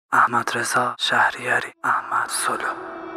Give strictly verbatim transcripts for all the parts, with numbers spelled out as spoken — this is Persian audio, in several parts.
احمد رضا شهریاری، احمد سلو.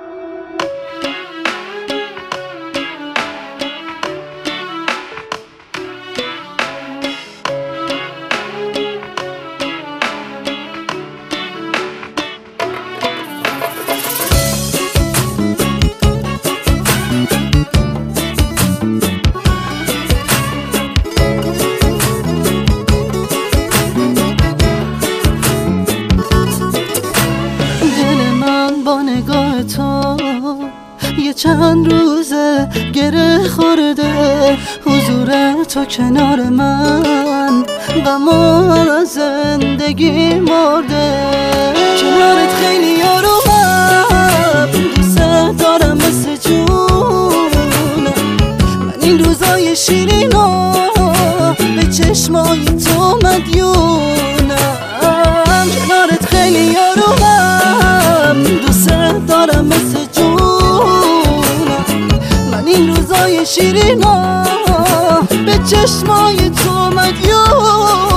با نگاه تو یه چند روزه گره خورده، حضور تو کنار من غم از زندگی مرده. کنارت خیلی یارومم، دوست دارم مثل جونم. من این روزای شیرینو به چشمای تو مدیونم. کنارت خیلی یارومم، دوست دارم مثل جونم. من این روزای شیرینا به چشمای تو مدیونم.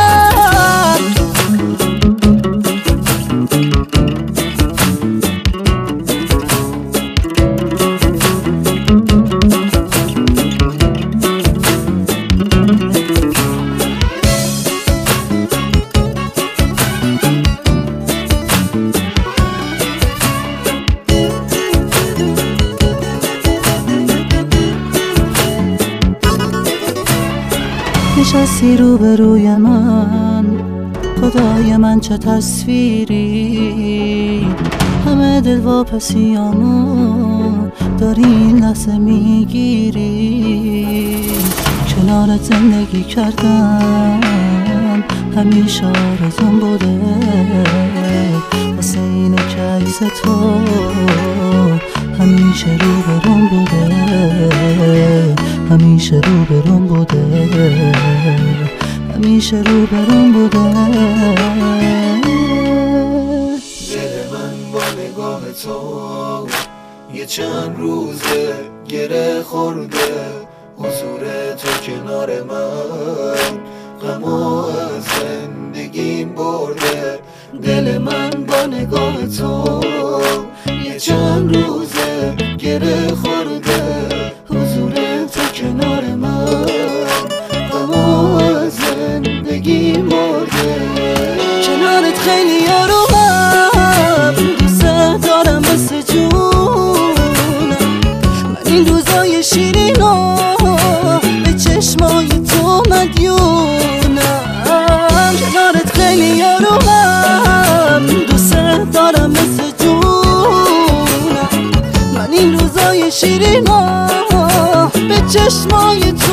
نشستی روبروی من، خدای من چه تصویری. همه دل واپسیامو داری این لحظه میگیری. کنارت زندگی کردم همیشه آرزوم بوده، واسه اینه که عکس تو همیشه روبروم بوده، همیشه روبروم بوده، همیشه روبروم بوده. دل من با نگاه تو یه چند روزه گره خورده، حضور تو کنار من غمو از زندگیم برده. دل من با نگاه تو یه چند روزه گره خورده، حضور تو کنار من غمو از زندگیم برده. کنارت خیلی یارومم، دوست دارم مثل جونم. من این روزای شیرینو به چشمای تو مدیونم. کنارت خیلی یارومم، دوست دارم مثل جونم. من این روزای شیرینو به چشمای تو